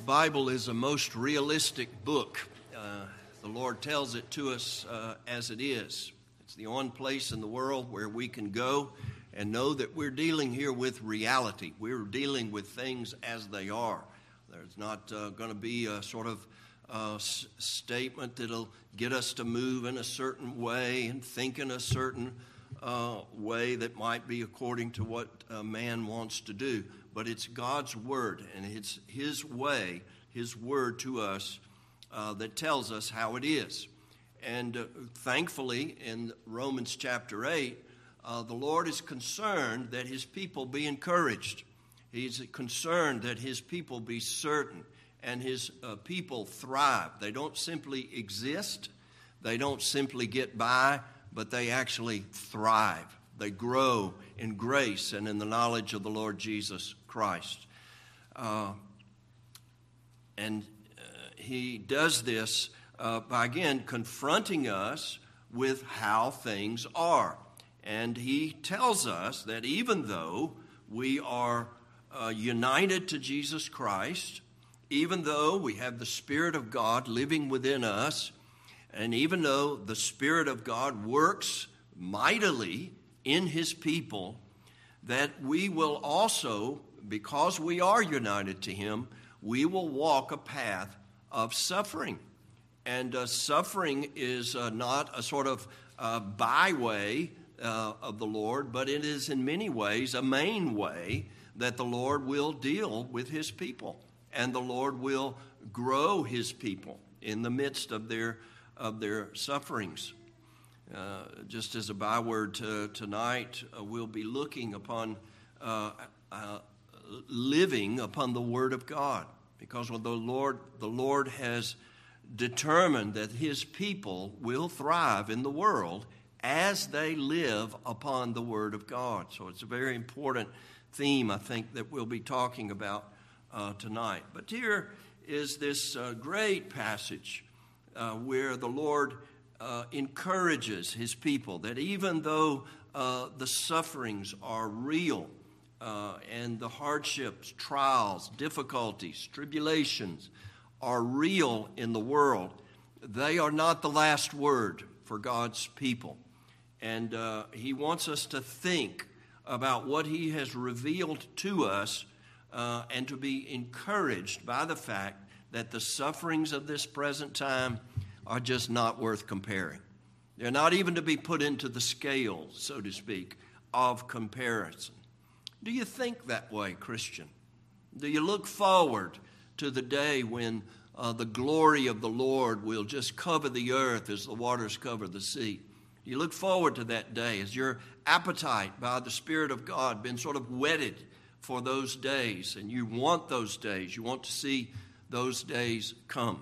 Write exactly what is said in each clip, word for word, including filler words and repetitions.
Bible is a most realistic book. Uh, the Lord tells it to us uh, as it is. It's the one place in the world where we can go and know that we're dealing here with reality. We're dealing with things as they are. There's not uh, going to be a sort of uh, s- statement that'll get us to move in a certain way and think in a certain uh, way that might be according to what a man wants to do. But it's God's word, and it's his way, his word to us uh, that tells us how it is. And uh, thankfully, in Romans chapter eight, uh, the Lord is concerned that his people be encouraged. He's concerned that his people be certain and his uh, people thrive. They don't simply exist. They don't simply get by, but they actually thrive. They grow in grace and in the knowledge of the Lord Jesus Christ. Uh, and uh, he does this uh, by, again, confronting us with how things are. And he tells us that even though we are uh, united to Jesus Christ, even though we have the Spirit of God living within us, and even though the Spirit of God works mightily in his people, that we will also, because we are united to him, we will walk a path of suffering. And uh, suffering is uh, not a sort of uh, byway uh, of the Lord, but it is in many ways a main way that the Lord will deal with his people. And the Lord will grow his people in the midst of their, of their sufferings. Uh, just as a byword to, tonight, uh, we'll be looking upon uh, uh, living upon the Word of God, because the Lord, the Lord has determined that his people will thrive in the world as they live upon the Word of God. So it's a very important theme, I think, that we'll be talking about uh, tonight. But here is this uh, great passage uh, where the Lord Uh, encourages his people that even though uh, the sufferings are real uh, and the hardships, trials, difficulties, tribulations are real in the world, they are not the last word for God's people. And uh, he wants us to think about what he has revealed to us uh, and to be encouraged by the fact that the sufferings of this present time are just not worth comparing. They're not even to be put into the scale, so to speak, of comparison. Do you think that way, Christian? Do you look forward to the day when uh, the glory of the Lord will just cover the earth as the waters cover the sea? Do you look forward to that day? Has your appetite by the Spirit of God been sort of whetted for those days, and you want those days? You want to see those days come?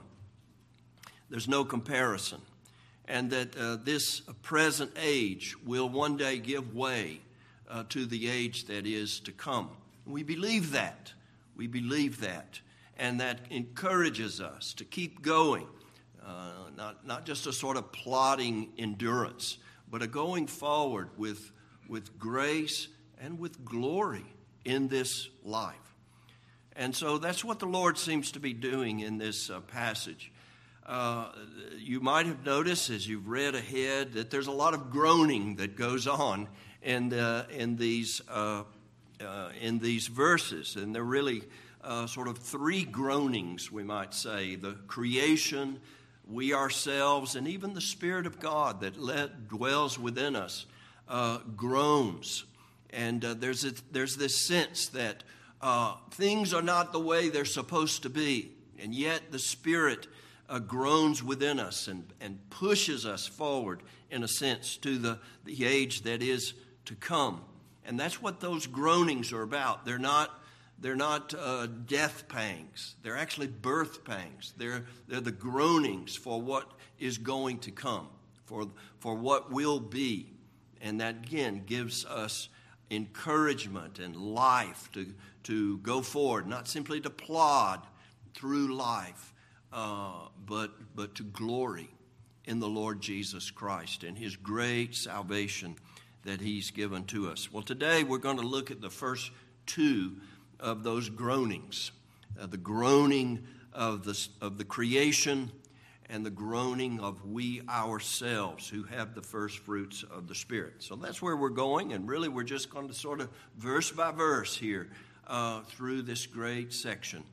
There's no comparison. And that uh, this present age will one day give way uh, to the age that is to come. We believe that. We believe that. And that encourages us to keep going. Uh, not, not just a sort of plodding endurance, but a going forward with, with grace and with glory in this life. And so that's what the Lord seems to be doing in this uh, passage. Uh, you might have noticed as you've read ahead that there's a lot of groaning that goes on in uh, in these uh, uh, in these verses, and they're really uh, sort of three groanings, we might say: the creation, we ourselves, and even the Spirit of God that let, dwells within us uh, groans. And uh, there's a, there's this sense that uh, things are not the way they're supposed to be, and yet the Spirit Uh, groans within us and, and pushes us forward, in a sense, to the, the age that is to come. And that's what those groanings are about. They're not, they're not uh, death pangs. They're actually birth pangs. They're, they're the groanings for what is going to come, for, for what will be. And that, again, gives us encouragement and life to, to go forward, not simply to plod through life, Uh, but but to glory in the Lord Jesus Christ and his great salvation that he's given to us. Well, today we're going to look at the first two of those groanings. uh, the groaning of the, of the creation and the groaning of we ourselves who have the first fruits of the Spirit. So that's where we're going, and really we're just going to sort of verse by verse here uh, through this great section.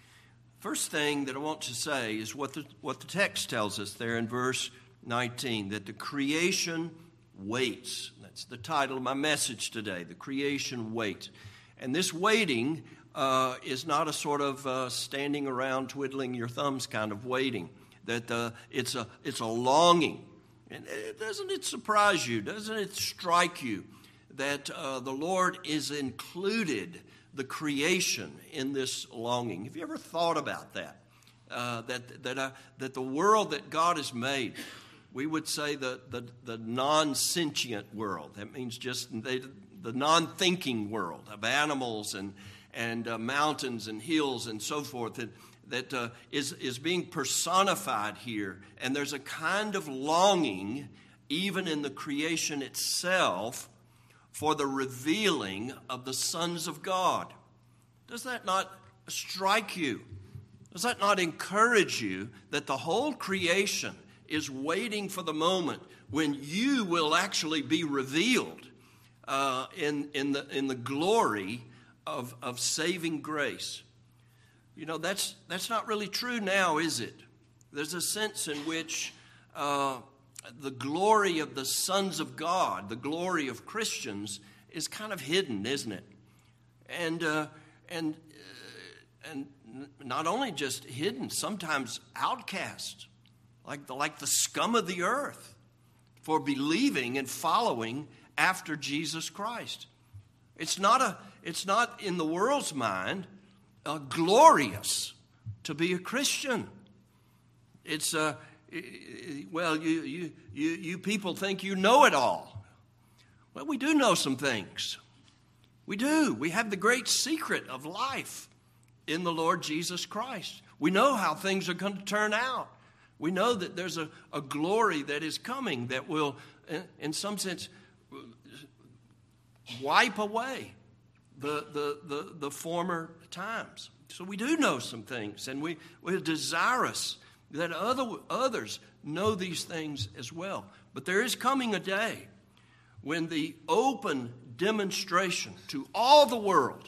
First thing that I want to say is what the, what the text tells us there in verse nineteen, that the creation waits. That's the title of my message today, the creation waits. And this waiting uh, is not a sort of uh, standing around twiddling your thumbs kind of waiting. That uh, it's a it's a longing. And doesn't it surprise you? Doesn't it strike you that uh, the Lord is included the creation in this longing? Have you ever thought about that? Uh, that that uh, that the world that God has made, we would say the the, the non-sentient world. That means just they, the non-thinking world of animals and and uh, mountains and hills and so forth. That that uh, is is being personified here, and there's a kind of longing even in the creation itself for the revealing of the sons of God. Does that not strike you? Does that not encourage you that the whole creation is waiting for the moment when you will actually be revealed uh, in, in, the, in the glory of, of saving grace? You know, that's, that's not really true now, is it? There's a sense in which uh, the glory of the sons of God, the glory of Christians, is kind of hidden, isn't it? And uh, and uh, and not only just hidden, sometimes outcast, like the like the scum of the earth, for believing and following after Jesus Christ. It's not a it's not in the world's mind uh, glorious to be a Christian. It's uh, well, you you you you people think you know it all. Well, we do know some things. We do. We have the great secret of life in the Lord Jesus Christ. We know how things are going to turn out. We know that there's a, a glory that is coming that will, in, in some sense, wipe away the, the, the, the former times. So we do know some things, and we, we're desirous that other, others know these things as well. But there is coming a day when the open demonstration to all the world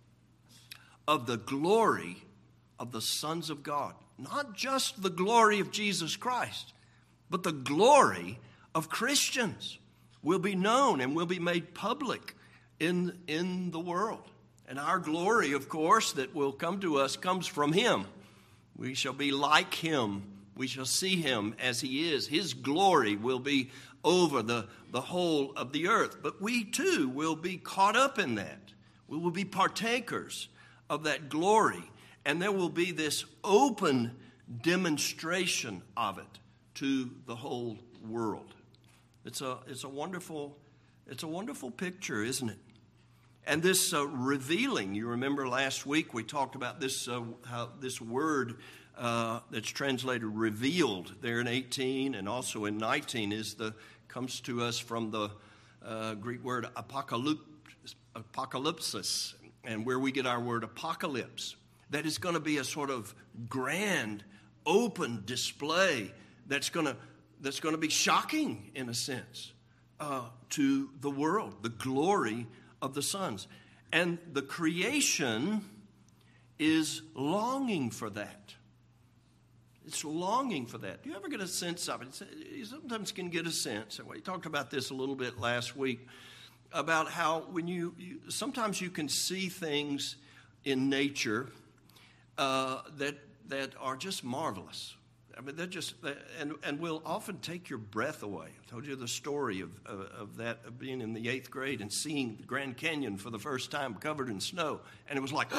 of the glory of the sons of God, not just the glory of Jesus Christ, but the glory of Christians, will be known and will be made public in, in the world. And our glory, of course, that will come to us comes from Him. We shall be like Him. We shall see Him as He is. His glory will be over the, the whole of the earth. But we too will be caught up in that. We will be partakers of that glory. And there will be this open demonstration of it to the whole world. It's a, it's a wonderful, it's a wonderful picture, isn't it? And this uh, revealing, you remember last week we talked about this, uh, how this word uh, that's translated revealed there in eighteen and also in nineteen is the comes to us from the uh, Greek word apocalypse, apocalypsis, and where we get our word apocalypse. That is going to be a sort of grand, open display that's going to that's going to be shocking in a sense uh, to the world, the glory of the sons. And the creation is longing for that. It's longing for that. Do you ever get a sense of it? You sometimes can get a sense, and we talked about this a little bit last week, about how when you, you sometimes you can see things in nature uh, that that are just marvelous. I mean, they're just, and, and will often take your breath away. I told you the story of, of, of that, of being in the eighth grade and seeing the Grand Canyon for the first time covered in snow. And it was like,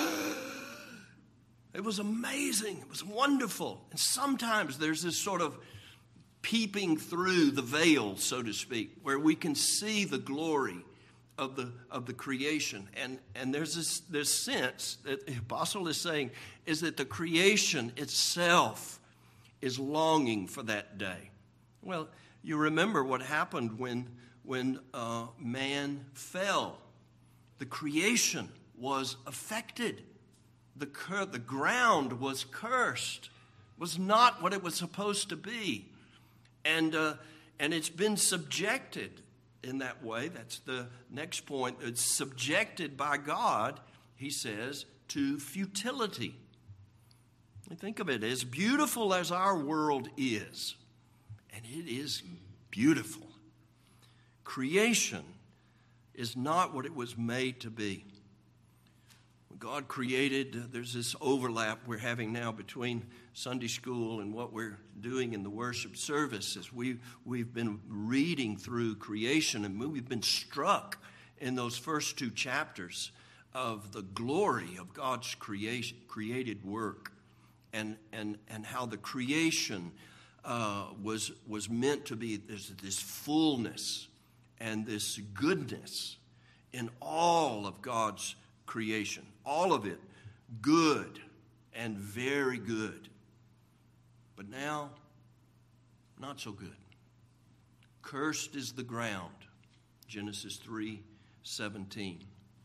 it was amazing. It was wonderful. And sometimes there's this sort of peeping through the veil, so to speak, where we can see the glory of the of the creation. And, and there's this, this sense that the apostle is saying is that the creation itself is longing for that day. Well, you remember what happened when, when uh, man fell. The creation was affected the cur- the ground was cursed, was not what it was supposed to be. And, uh, and it's been subjected in that way. That's the next point. It's subjected by God, he says, to futility. Think of it, as beautiful as our world is, and it is beautiful, creation is not what it was made to be. When God created, there's this overlap we're having now between Sunday school and what we're doing in the worship services. We, we've been reading through creation, and we've been struck in those first two chapters of the glory of God's creation, created work. And, and, and how the creation uh, was, was meant to be, there's this fullness and this goodness in all of God's creation. All of it good and very good. But now, not so good. Cursed is the ground, Genesis three seventeen.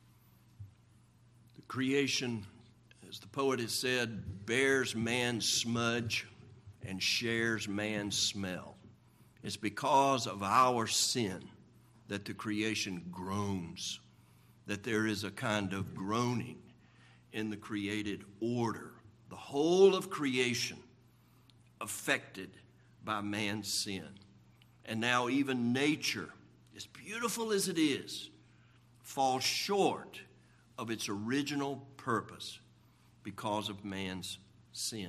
The creation, as the poet has said, bears man's smudge and shares man's smell. It's because of our sin that the creation groans, that there is a kind of groaning in the created order. The whole of creation affected by man's sin. And now even nature, as beautiful as it is, falls short of its original purpose because of man's sin.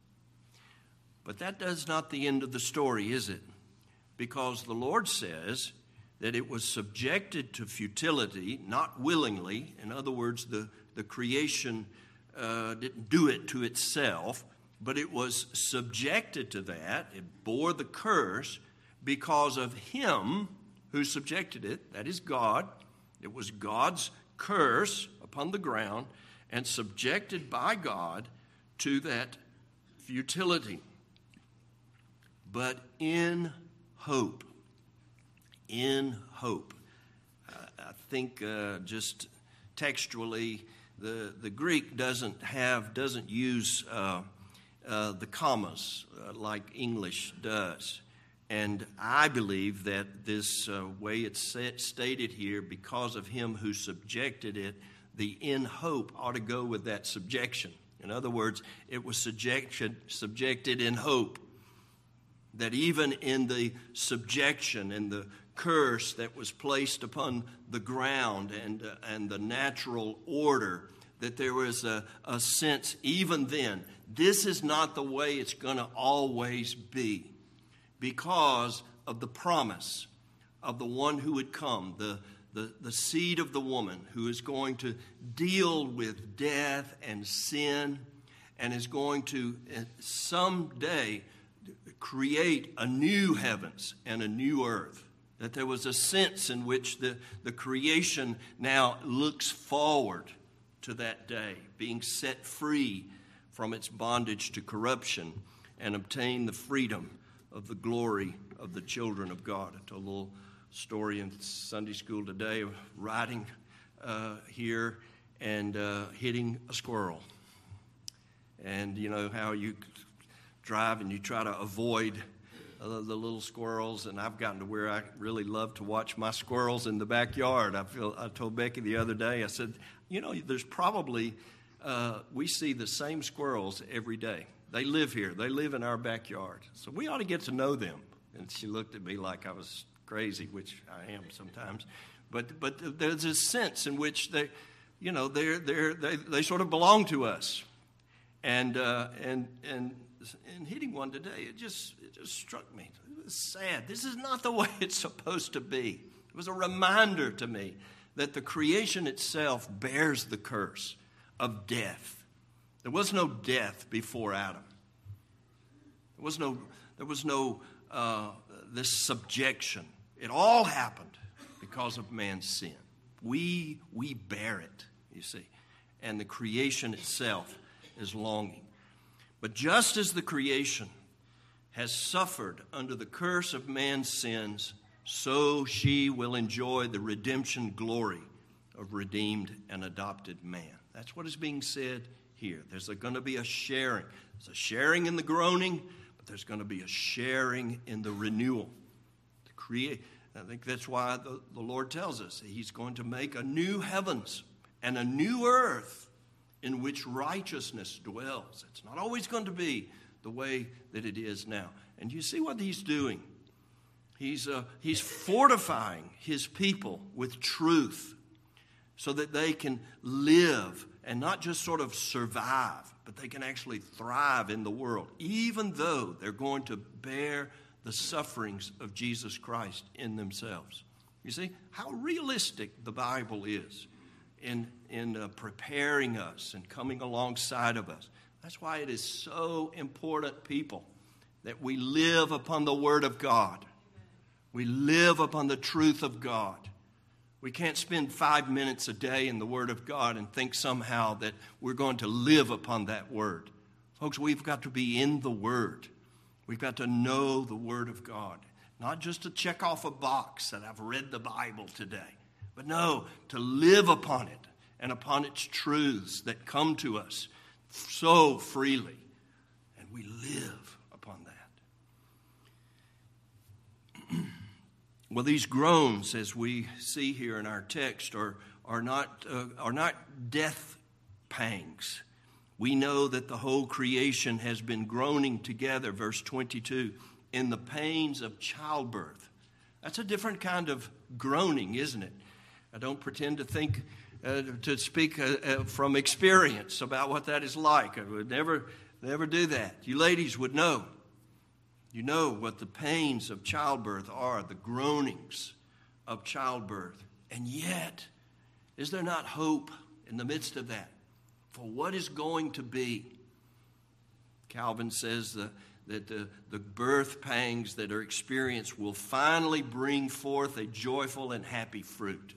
But that does not the end of the story, is it? Because the Lord says that it was subjected to futility, not willingly. In other words, the, the creation uh, didn't do it to itself, but it was subjected to that. It bore the curse because of him who subjected it, that is God. It was God's curse upon the ground, and subjected by God to that futility. But in hope, in hope, I think uh, just textually, the, the Greek doesn't have, doesn't use uh, uh, the commas uh, like English does. And I believe that this uh, way it's set, stated here, because of him who subjected it, the in hope ought to go with that subjection. In other words, it was subjection, subjected in hope. That even in the subjection and the curse that was placed upon the ground and, uh, and the natural order, that there was a, a sense, even then, this is not the way it's going to always be, because of the promise of the one who would come, the The, the seed of the woman who is going to deal with death and sin and is going to someday create a new heavens and a new earth. That there was a sense in which the, the creation now looks forward to that day, being set free from its bondage to corruption and obtain the freedom of the glory of the children of God. I told a little story in Sunday school today of riding uh, here and uh, hitting a squirrel. And you know how you drive and you try to avoid uh, the little squirrels, and I've gotten to where I really love to watch my squirrels in the backyard. I feel I told Becky the other day, I said, you know, there's probably, uh, we see the same squirrels every day. They live here. They live in our backyard. So we ought to get to know them. And she looked at me like I was crazy, which I am sometimes, but but there's a sense in which they, you know, they're they're they they sort of belong to us, and uh, and and in hitting one today, it just it just struck me. It was sad. This is not the way it's supposed to be. It was a reminder to me that the creation itself bears the curse of death. There was no death before Adam. There was no there was no uh, this subjection. It all happened because of man's sin. We we bear it, you see. And the creation itself is longing. But just as the creation has suffered under the curse of man's sins, so she will enjoy the redemption glory of redeemed and adopted man. That's what is being said here. There's going to be a sharing. There's a sharing in the groaning, but there's going to be a sharing in the renewal. To create, I think that's why the, the Lord tells us that He's going to make a new heavens and a new earth in which righteousness dwells. It's not always going to be the way that it is now. And you see what He's doing. He's, uh, he's fortifying His people with truth so that they can live and not just sort of survive, but they can actually thrive in the world, even though they're going to bear the sufferings of Jesus Christ in themselves. You see how realistic the Bible is in, in uh, preparing us and coming alongside of us. That's why it is so important, people, that we live upon the Word of God. We live upon the truth of God. We can't spend five minutes a day in the Word of God and think somehow that we're going to live upon that Word. Folks, we've got to be in the Word. We've got to know the Word of God. Not just to check off a box that I've read the Bible today, but no, to live upon it and upon its truths that come to us so freely. And we live upon that. Well, these groans, as we see here in our text, are, are, not, uh, are not death pangs. We know that the whole creation has been groaning together, verse twenty-two, in the pains of childbirth. That's a different kind of groaning, isn't it? I don't pretend to think, uh, to speak uh, uh, from experience about what that is like. I would never, never do that. You ladies would know. You know what the pains of childbirth are, the groanings of childbirth. And yet, is there not hope in the midst of that for what is going to be? Calvin says the, that the, the birth pangs that are experienced will finally bring forth a joyful and happy fruit.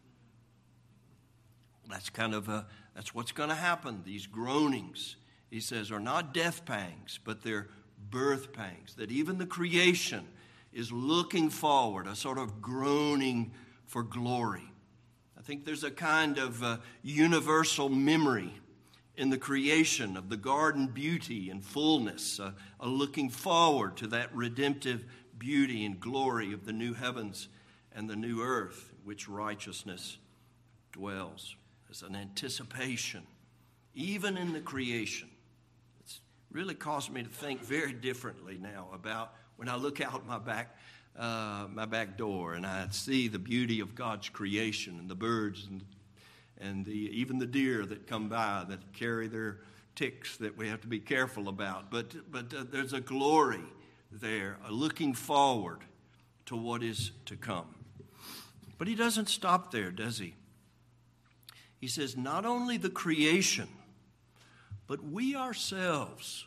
That's kind of a, that's what's going to happen. These groanings, he says, are not death pangs, but they're birth pangs, that even the creation is looking forward, a sort of groaning for glory. I think there's a kind of uh, universal memory in the creation of the garden beauty and fullness, uh, a looking forward to that redemptive beauty and glory of the new heavens and the new earth in which righteousness dwells. There's an anticipation, even in the creation. Really caused me to think very differently now about when I look out my back, uh, my back door and I see the beauty of God's creation and the birds and and the, even the deer that come by that carry their ticks that we have to be careful about. But but uh, there's a glory there, a looking forward to what is to come. But he doesn't stop there, does he? He says not only the creation, but we ourselves,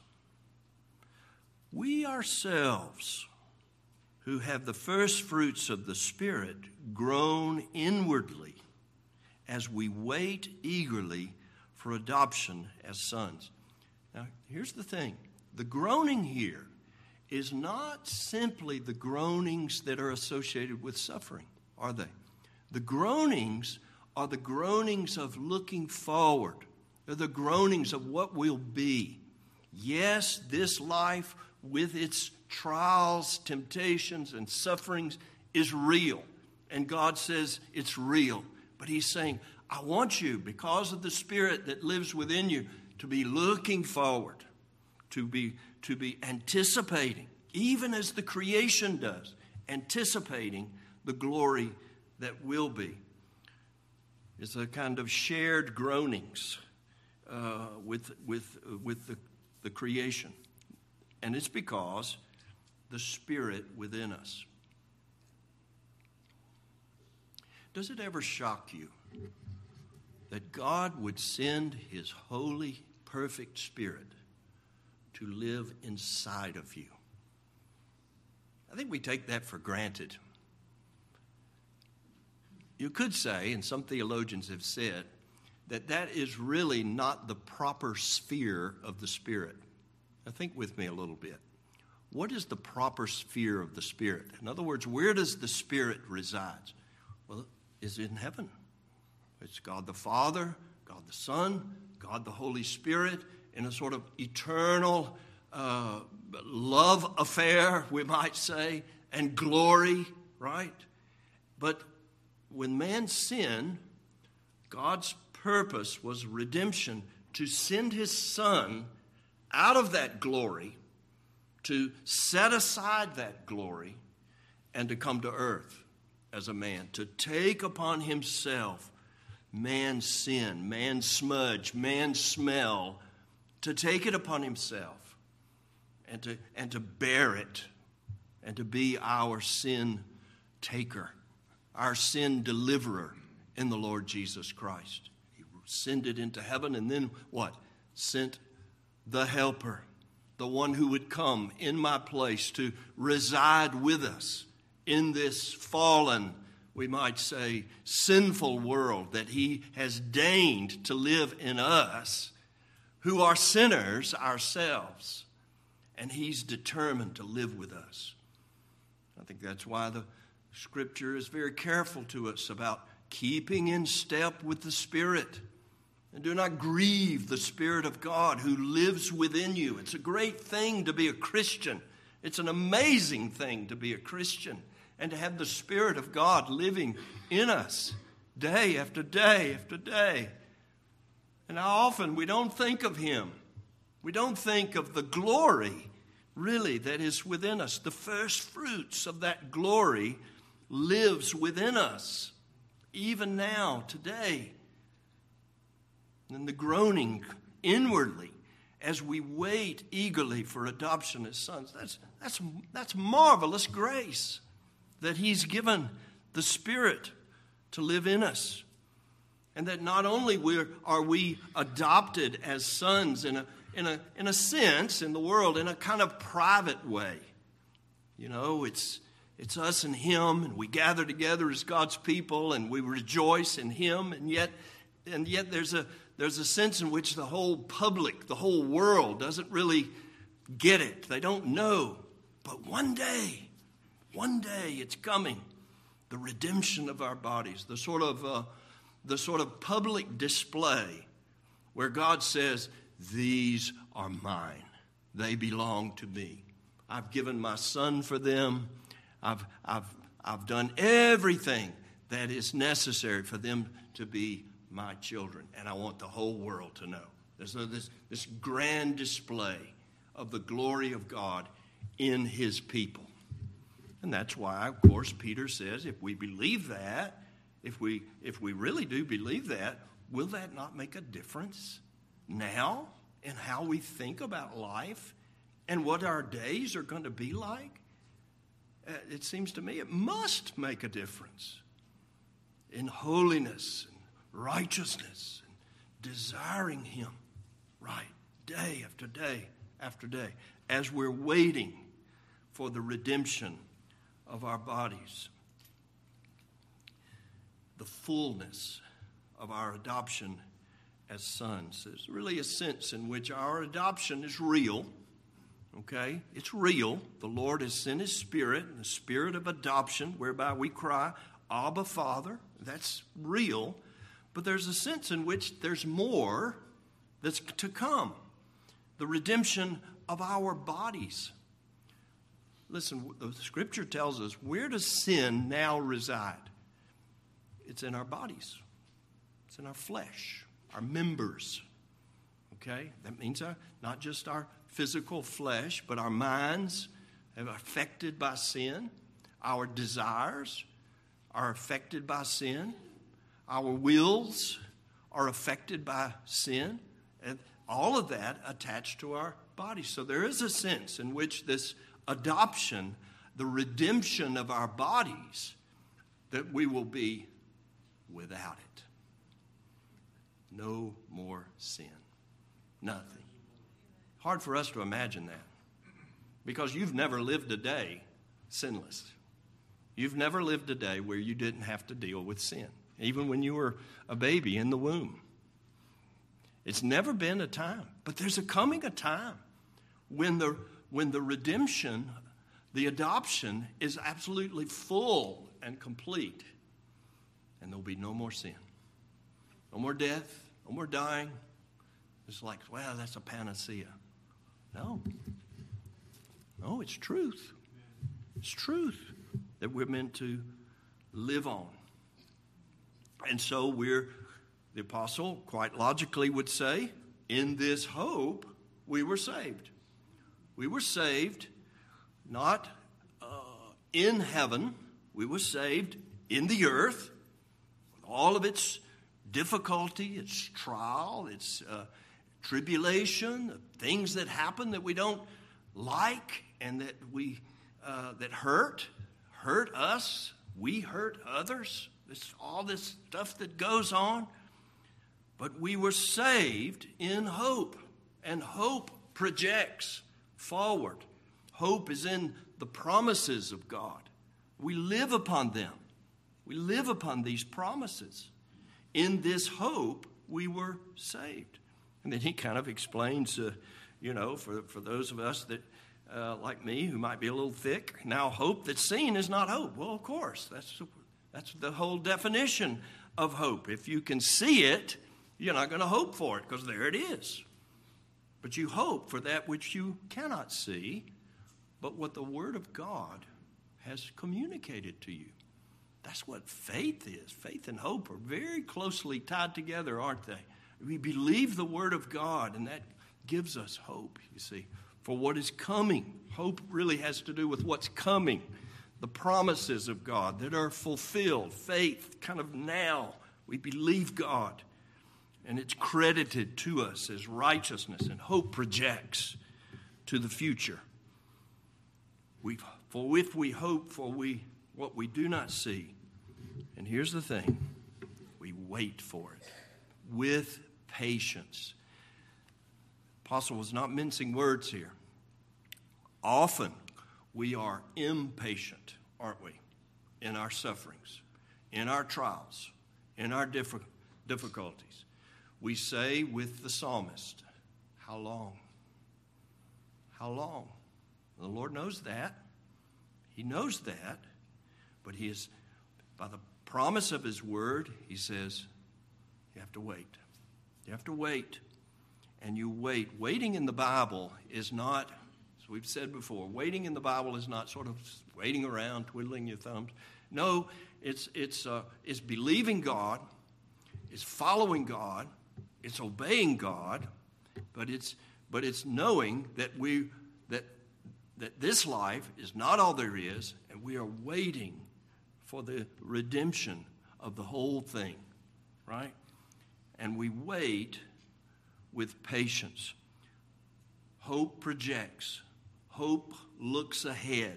we ourselves who have the first fruits of the Spirit groan inwardly as we wait eagerly for adoption as sons. Now, here's the thing. The groaning here is not simply the groanings that are associated with suffering, are they? The groanings are the groanings of looking forward. They're the groanings of what will be. Yes, this life with its trials, temptations, and sufferings is real. And God says it's real. But he's saying, I want you, because of the Spirit that lives within you, to be looking forward, to be, to be anticipating, even as the creation does, anticipating the glory that will be. It's a kind of shared groanings uh, with, with, uh, with the, the creation. And it's because the Spirit within us. Does it ever shock you that God would send His holy, perfect Spirit to live inside of you? I think we take that for granted. You could say, and some theologians have said, that that is really not the proper sphere of the Spirit. Now think with me a little bit. What is the proper sphere of the Spirit? In other words, where does the Spirit reside? Well, it's in heaven. It's God the Father, God the Son, God the Holy Spirit, in a sort of eternal uh, love affair, we might say, and glory, right? But when man sinned, God's purpose was redemption, to send his Son out of that glory, to set aside that glory, and to come to earth as a man, to take upon himself man's sin, man's smudge, man's smell, to take it upon himself and to, and to bear it, and to be our sin taker, our sin deliverer in the Lord Jesus Christ. He ascended into heaven, and then what? Sent the helper, the one who would come in my place to reside with us in this fallen, we might say, sinful world that he has deigned to live in us, who are sinners ourselves. And he's determined to live with us. I think that's why the Scripture is very careful to us about keeping in step with the Spirit. And do not grieve the Spirit of God who lives within you. It's a great thing to be a Christian. It's an amazing thing to be a Christian and to have the Spirit of God living in us day after day after day. And how often we don't think of him. We don't think of the glory, really, that is within us. The first fruits of that glory lives within us, even now, today. And the groaning inwardly as we wait eagerly for adoption as sons. That's, that's, that's marvelous grace that he's given the Spirit to live in us. And that not only we're, are we adopted as sons in a, in a, in a sense in the world, in a kind of private way. You know, it's, it's us and him, and we gather together as God's people, and we rejoice in him, and yet, and yet there's a There's a sense in which the whole public, the whole world doesn't really get it. They don't know. But one day, one day it's coming. The redemption of our bodies. The sort of, uh, the sort of public display where God says, these are mine. They belong to me. I've given my Son for them. I've, I've, I've done everything that is necessary for them to be my children, and I want the whole world to know. There's this, this grand display of the glory of God in his people. And that's why, of course, Peter says, if we believe that, if we if we really do believe that, will that not make a difference now in how we think about life and what our days are going to be like? Uh, it seems to me it must make a difference in holiness, righteousness, and desiring him, right, day after day after day, as we're waiting for the redemption of our bodies. The fullness of our adoption as sons. There's really a sense in which our adoption is real, okay? It's real. The Lord has sent his Spirit, the Spirit of adoption, whereby we cry, Abba, Father. That's real. But there's a sense in which there's more that's to come. The redemption of our bodies. Listen, the Scripture tells us, where does sin now reside? It's in our bodies. It's in our flesh, our members. Okay? That means our, not just our physical flesh, but our minds are affected by sin. Our desires are affected by sin. Our wills are affected by sin, and all of that attached to our bodies. So there is a sense in which this adoption, the redemption of our bodies, that we will be without it. No more sin. Nothing. Hard for us to imagine that, because you've never lived a day sinless. You've never lived a day where you didn't have to deal with sin. Even when you were a baby in the womb. It's never been a time. But there's a coming a time when the, when the redemption, the adoption, is absolutely full and complete. And there'll be no more sin. No more death. when we're dying, it's like, well, that's a panacea. No. No, it's truth. It's truth that we're meant to live on. And so we're, the apostle quite logically would say, in this hope, we were saved. We were saved not uh, in heaven. We were saved in the earth with all of its difficulty, its trial, its uh, tribulation, things that happen that we don't like and that we uh, that hurt, hurt us. We hurt others. This all this stuff that goes on. But we were saved in hope, and hope projects forward. Hope is in the promises of God. We live upon them. We live upon these promises. In this hope, we were saved. And then he kind of explains, uh, you know, for, for those of us that, uh, like me, who might be a little thick, now hope that's seen is not hope. Well, of course, that's, that's the whole definition of hope. If you can see it, you're not going to hope for it because there it is. But you hope for that which you cannot see, but what the Word of God has communicated to you. That's what faith is. Faith and hope are very closely tied together, aren't they? We believe the Word of God, and that gives us hope, you see, for what is coming. Hope really has to do with what's coming, the promises of God that are fulfilled. Faith, kind of now, we believe God, and it's credited to us as righteousness, and hope projects to the future. We, for if we hope for we what we do not see, and here's the thing, we wait for it with patience. Apostle was not mincing words here. Often we are impatient, aren't we, in our sufferings, in our trials, in our diff- difficulties. We say with the psalmist, how long? How long? The Lord knows that. He knows that. But he is, by the promise of his word, he says, you have to wait. You have to wait. And you wait. Waiting in the Bible is not, as we've said before, waiting in the Bible is not sort of waiting around, twiddling your thumbs. No, it's, it's, uh, it's believing God. It's following God. It's obeying God, but it's but it's knowing that we that that this life is not all there is, and we are waiting for the redemption of the whole thing, right? And we wait with patience. Hope projects. Hope looks ahead.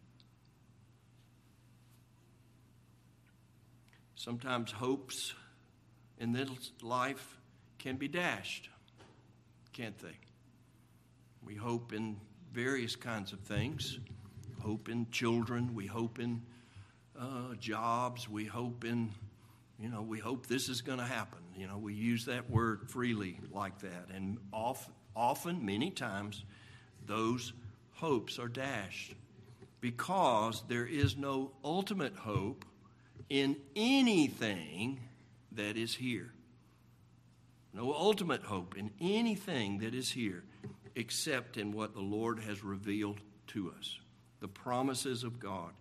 Sometimes hopes in this life can be dashed, can't they? We hope in various kinds of things. Hope in children. We hope in uh, jobs. We hope in, you know, we hope this is going to happen. You know, we use that word freely like that. And often, often, many times, those hopes are dashed because there is no ultimate hope in anything that is here. No ultimate hope in anything that is here except in what the Lord has revealed to us, the promises of God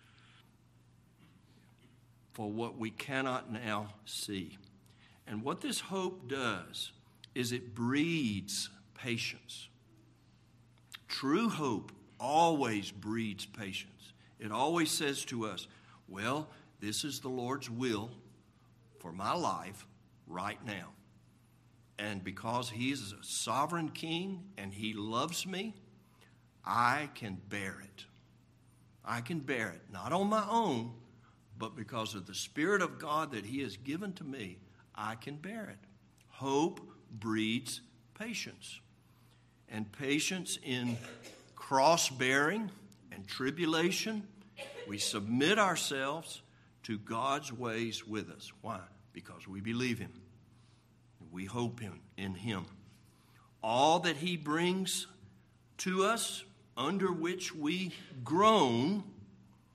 for what we cannot now see. And what this hope does is it breeds patience. True hope always breeds patience. It always says to us, well, this is the Lord's will for my life right now. And because he is a sovereign king and he loves me, I can bear it. I can bear it, not on my own, but because of the Spirit of God that he has given to me, I can bear it. Hope breeds patience. And patience in cross-bearing and tribulation, we submit ourselves to God's ways with us. Why? Because we believe him. We hope in, in him. All that he brings to us, under which we groan,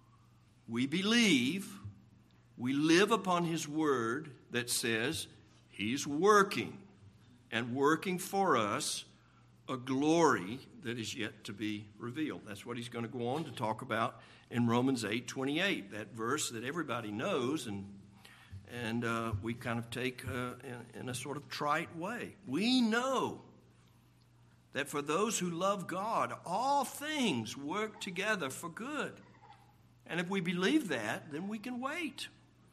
we believe, we live upon his word that says He's working, and working for us a glory that is yet to be revealed. That's what he's going to go on to talk about in Romans eight twenty-eight, that verse that everybody knows, and and uh, we kind of take uh, in, in a sort of trite way. We know that for those who love God, all things work together for good. And if we believe that, then we can wait.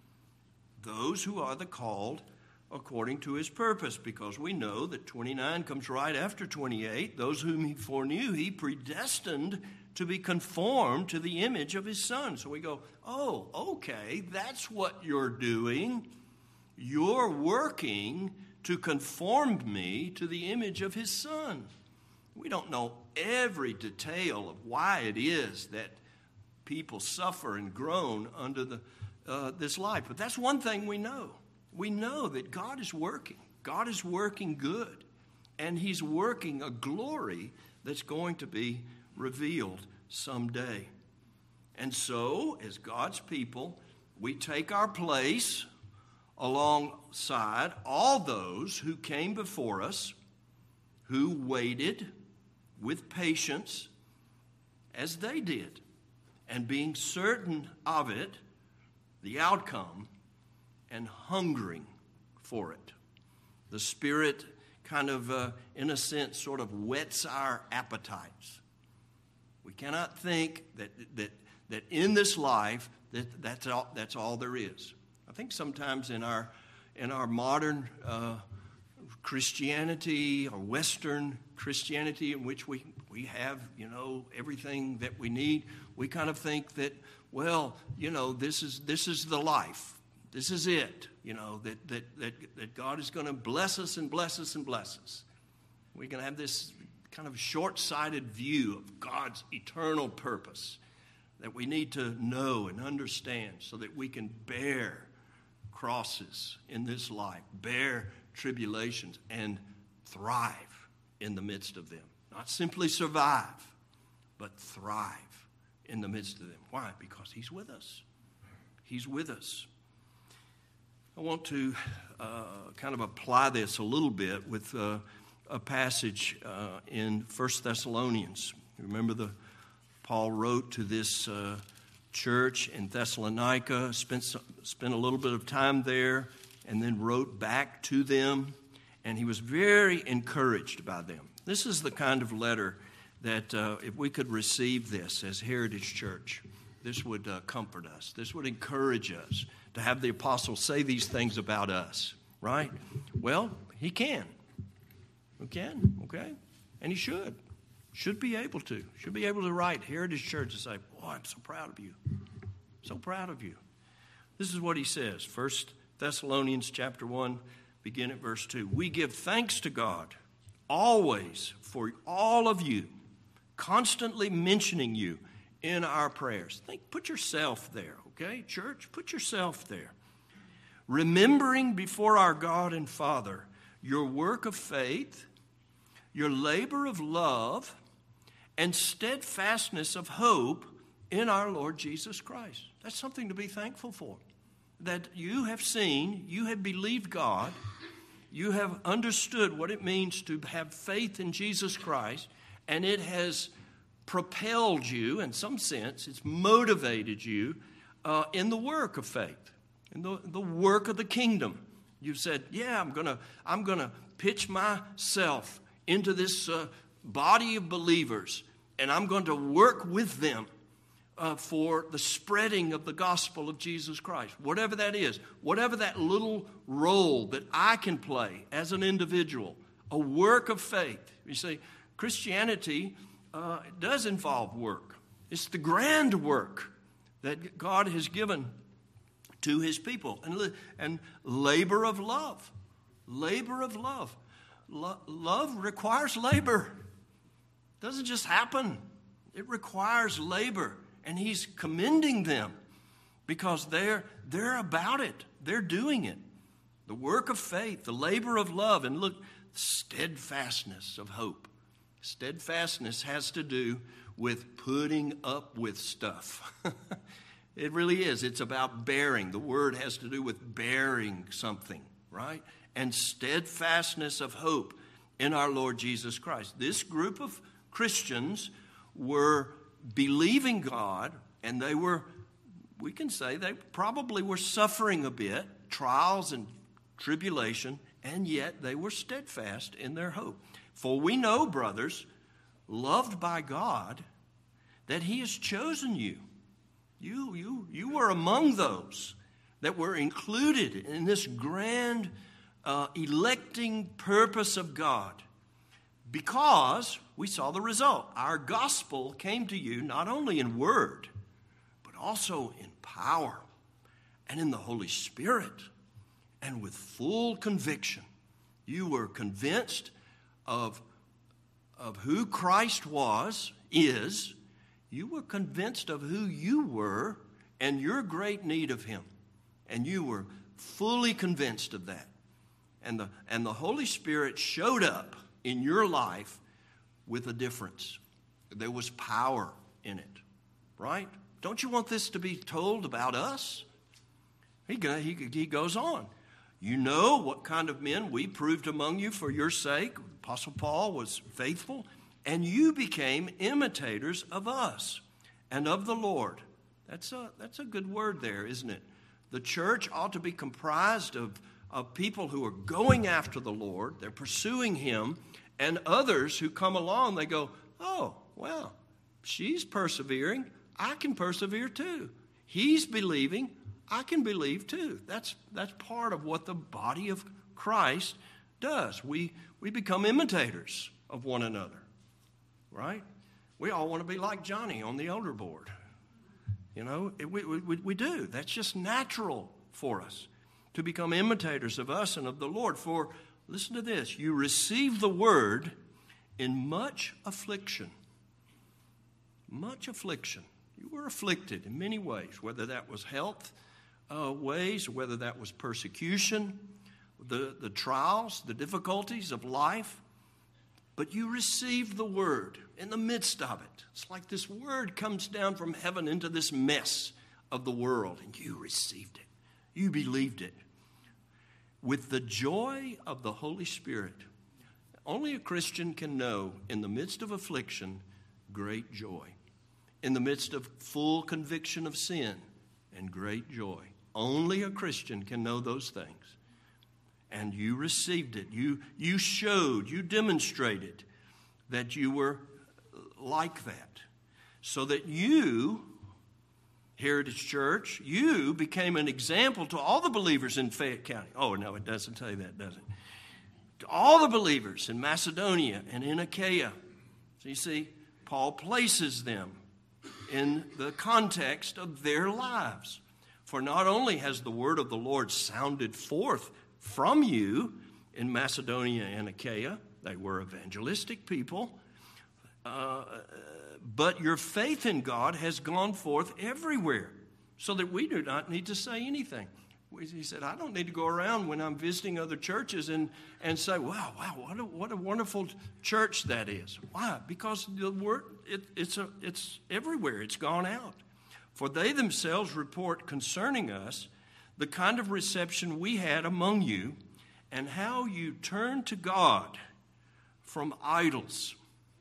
Those who are the called according to his purpose, because we know that twenty-nine comes right after twenty-eight. Those whom he foreknew, he predestined to be conformed to the image of his Son. So we go, oh, okay, that's what you're doing. You're working to conform me to the image of his Son. We don't know every detail of why it is that people suffer and groan under the, uh, this life. But that's one thing we know. We know that God is working. God is working good. And he's working a glory that's going to be revealed someday. And so, as God's people, we take our place alongside all those who came before us, who waited with patience as they did, and being certain of it, the outcome, and hungering for it. The Spirit kind of, uh, in a sense, sort of whets our appetites. We cannot think that that that in this life that that's all that's all there is. I think sometimes in our in our modern uh, Christianity or Western Christianity, in which we we have you know everything that we need, we kind of think that, well, you know this is this is the life. This is it, you know, that that that, that God is going to bless us and bless us and bless us. We're going to have this kind of short-sighted view of God's eternal purpose that we need to know and understand so that we can bear crosses in this life, bear tribulations, and thrive in the midst of them. Not simply survive, but thrive in the midst of them. Why? Because he's with us. He's with us. I want to uh, kind of apply this a little bit with uh, a passage uh, in First Thessalonians. Remember, the Paul wrote to this uh, church in Thessalonica, spent some, spent a little bit of time there, and then wrote back to them, and he was very encouraged by them. This is the kind of letter that uh, if we could receive this as Heritage Church, this would uh, comfort us. This would encourage us to have the apostle say these things about us, right? Well, he can. He can, okay? And he should. Should be able to. Should be able to write Heritage Church and say, boy, I'm so proud of you. So proud of you. This is what he says. First Thessalonians chapter one, begin at verse two. We give thanks to God always for all of you, constantly mentioning you in our prayers. Think, put yourself there, okay, church? Put yourself there. Remembering before our God and Father your work of faith, your labor of love, and steadfastness of hope in our Lord Jesus Christ. That's something to be thankful for. That you have seen, you have believed God, you have understood what it means to have faith in Jesus Christ, and it has propelled you, in some sense, it's motivated you uh, in the work of faith, in the, the work of the kingdom. You've said, yeah, I'm gonna, I'm gonna pitch myself into this uh, body of believers, and I'm going to work with them uh, for the spreading of the gospel of Jesus Christ. Whatever that is, whatever that little role that I can play as an individual, a work of faith. You see, Christianity uh, does involve work. It's the grand work that God has given to his people, and, and labor of love. Labor of love. Lo- love requires labor. It doesn't just happen. It requires labor. And he's commending them because they're, they're about it. They're doing it. The work of faith, the labor of love, and look, steadfastness of hope. Steadfastness has to do with putting up with stuff. It really is. It's about bearing. The word has to do with bearing something, right? and steadfastness of hope in our Lord Jesus Christ. This group of Christians were believing God, and they were, we can say, they probably were suffering a bit, trials and tribulation, and yet they were steadfast in their hope. For we know, brothers, loved by God, that he has chosen you. You, you, you were among those that were included in this grand uh, electing purpose of God, because we saw the result. Our gospel came to you not only in word, but also in power and in the Holy Spirit and with full conviction. You were convinced of, of who Christ was, is. You were convinced of who you were and your great need of him. And you were fully convinced of that. And the, and the Holy Spirit showed up in your life with a difference. There was power in it, right? Don't you want this to be told about us? He, he, he goes on. You know what kind of men we proved among you for your sake. Apostle Paul was faithful, and you became imitators of us and of the Lord. That's a, that's a good word there, isn't it? The church ought to be comprised of, of people who are going after the Lord. They're pursuing him. And others who come along, they go, oh, well, she's persevering. I can persevere too. He's believing. I can believe too. That's, that's part of what the body of Christ does. We, we become imitators of one another, right? We all want to be like Johnny on the elder board. You know, it, we, we, we do. That's just natural for us to become imitators of us and of the Lord. For, listen to this, you receive the word in much affliction. Much affliction. You were afflicted in many ways, whether that was health uh, ways, whether that was persecution, the, the trials, the difficulties of life. But you received the word in the midst of it. It's like this word comes down from heaven into this mess of the world, and you received it. You believed it. With the joy of the Holy Spirit. Only a Christian can know, in the midst of affliction, great joy. In the midst of full conviction of sin and great joy. Only a Christian can know those things. And you received it. You, you showed, you demonstrated that you were like that. So that you, Heritage Church, you became an example to all the believers in Fayette County. Oh, no, it doesn't say that, does it? To all the believers in Macedonia and in Achaia. So you see, Paul places them in the context of their lives. For not only has the word of the Lord sounded forth from you in Macedonia and Achaia, they were evangelistic people, uh, but your faith in God has gone forth everywhere, so that we do not need to say anything. He said, I don't need to go around when I'm visiting other churches and, and say, wow, wow, what a, what a wonderful church that is. Why? Because the word, it, it's, a, it's everywhere. It's gone out. For they themselves report concerning us the kind of reception we had among you and how you turned to God from idols.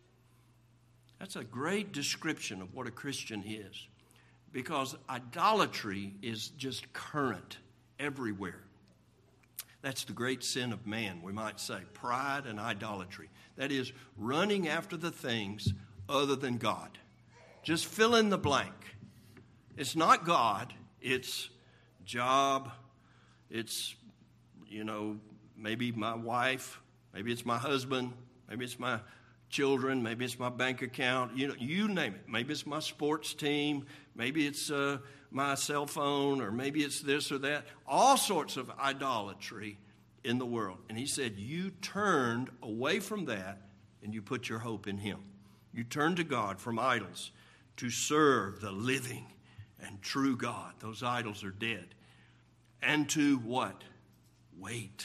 That's a great description of what a Christian is, because idolatry is just current everywhere. That's the great sin of man, we might say, pride and idolatry. That is, running after the things other than God. Just fill in the blank. It's not God, it's job, it's, you know, maybe my wife, maybe it's my husband, maybe it's my children, maybe it's my bank account, you know, you name it. Maybe it's my sports team, maybe it's uh, my cell phone, or maybe it's this or that. All sorts of idolatry in the world. And he said, you turned away from that and you put your hope in him. You turned to God from idols to serve the living and true God. Those idols are dead. And to what? Wait.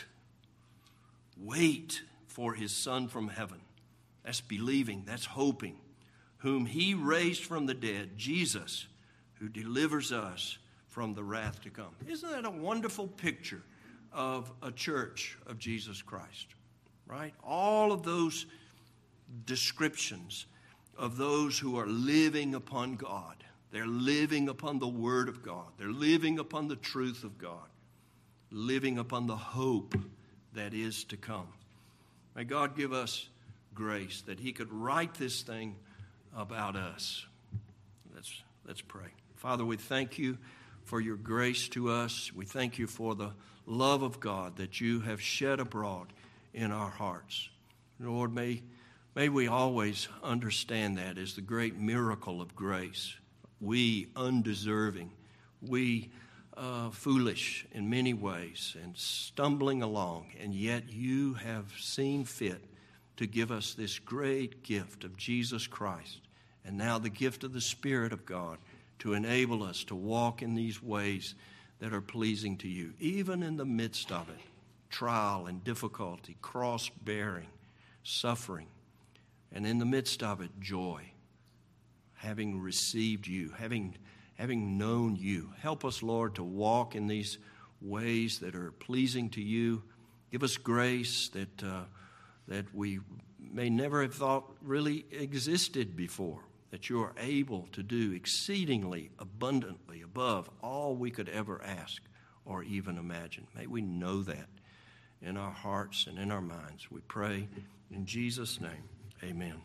Wait for his Son from heaven. That's believing. That's hoping. Whom he raised from the dead, Jesus, who delivers us from the wrath to come. Isn't that a wonderful picture of a church of Jesus Christ, right? All of those descriptions of those who are living upon God. They're living upon the Word of God. They're living upon the truth of God, living upon the hope that is to come. May God give us grace that He could write this thing about us. Let's, let's pray. Father, we thank You for Your grace to us. We thank You for the love of God that You have shed abroad in our hearts. Lord, may, may we always understand that as the great miracle of grace. We undeserving, we uh, foolish in many ways and stumbling along, and yet You have seen fit to give us this great gift of Jesus Christ, and now the gift of the Spirit of God to enable us to walk in these ways that are pleasing to You, even in the midst of it, trial and difficulty, cross-bearing, suffering, and in the midst of it, joy. Having received You, having, having known You. Help us, Lord, to walk in these ways that are pleasing to You. Give us grace that, uh, that we may never have thought really existed before, that You are able to do exceedingly abundantly above all we could ever ask or even imagine. May we know that in our hearts and in our minds. We pray in Jesus' name. Amen.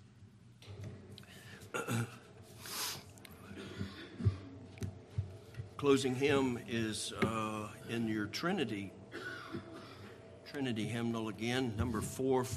Closing hymn is uh, in your Trinity, Trinity hymnal again, number four.